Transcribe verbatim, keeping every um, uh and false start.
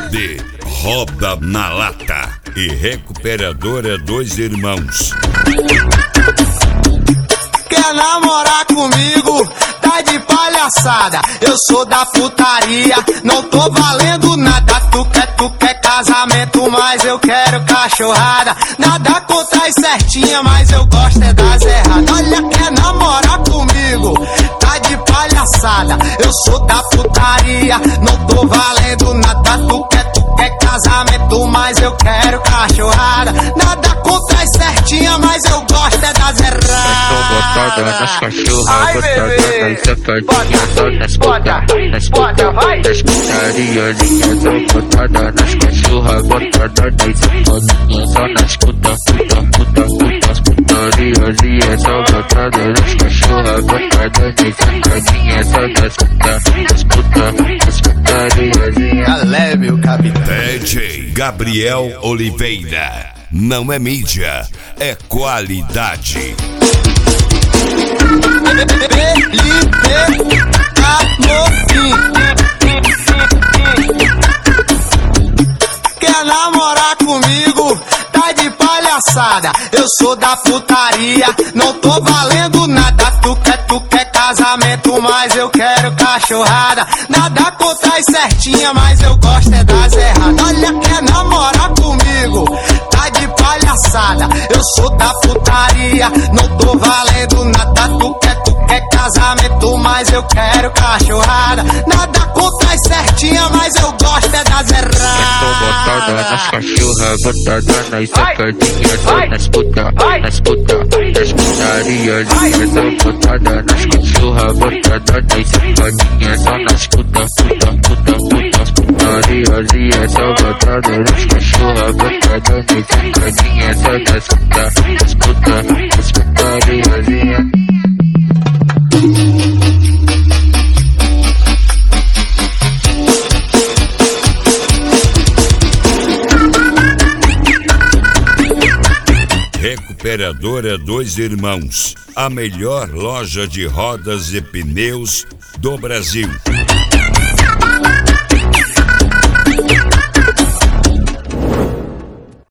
de Roda na Lata e Recuperadora Dois Irmãos. Quer namorar comigo? Tá de palhaçada. Eu sou da putaria, não tô valendo nada. Tu quer, tu quer casamento, mas eu quero cachorrada. Nada contra as certinhas, mas eu gosto é das erradas. Olha, quer namorar comigo? Tá de palhaçada. Eu sou da putaria, não tô valendo nada. Tu quer, tu quer casamento, mas eu quero cachorrada. Nada contra as certinhas, mas eu gosto é das erradas. Botada nas cachorras, botada nas safadinhas, só nas puta, nas puta, nas putariazinhas, só botada nas cachorras, botada nas safadinhas, só nas puta, puta, puta, puta, as putariazinhas, só botada nas cachorras, botada nas safadinhas, só nas puta, nas puta, nas putariazinhas. Galé, meu capitão. D J Gabriel Oliveira. Não é mídia, é qualidade. Quer namorar comigo? Tá de palhaçada. Eu sou da putaria, não tô valendo nada. Tu quer, tu quer casamento, mas eu quero cachorrada. Nada contra as certinhas, mas eu gosto é das erradas. Olha, quer namorar comigo? Tá de palhaçada. Eu sou da putaria, não tô valendo nada. Tu quer, tu quer casamento, mas eu quero cachorrada. Nada contra as certinhas, mas eu gosto é das erradas. Botada nas cachorras, botada nas safadinhas, só nas puta, nas puta, nas putariazinhas, só botada nas cachorras, botada nas safadinhas, só nas puta, puta, puta, puta, as putariazinhas, só botada nas cachorras, botada nas safadinhas, só nas puta, nas puta, nas putariazinhas. Recuperadora Dois Irmãos, a melhor loja de rodas e pneus do Brasil.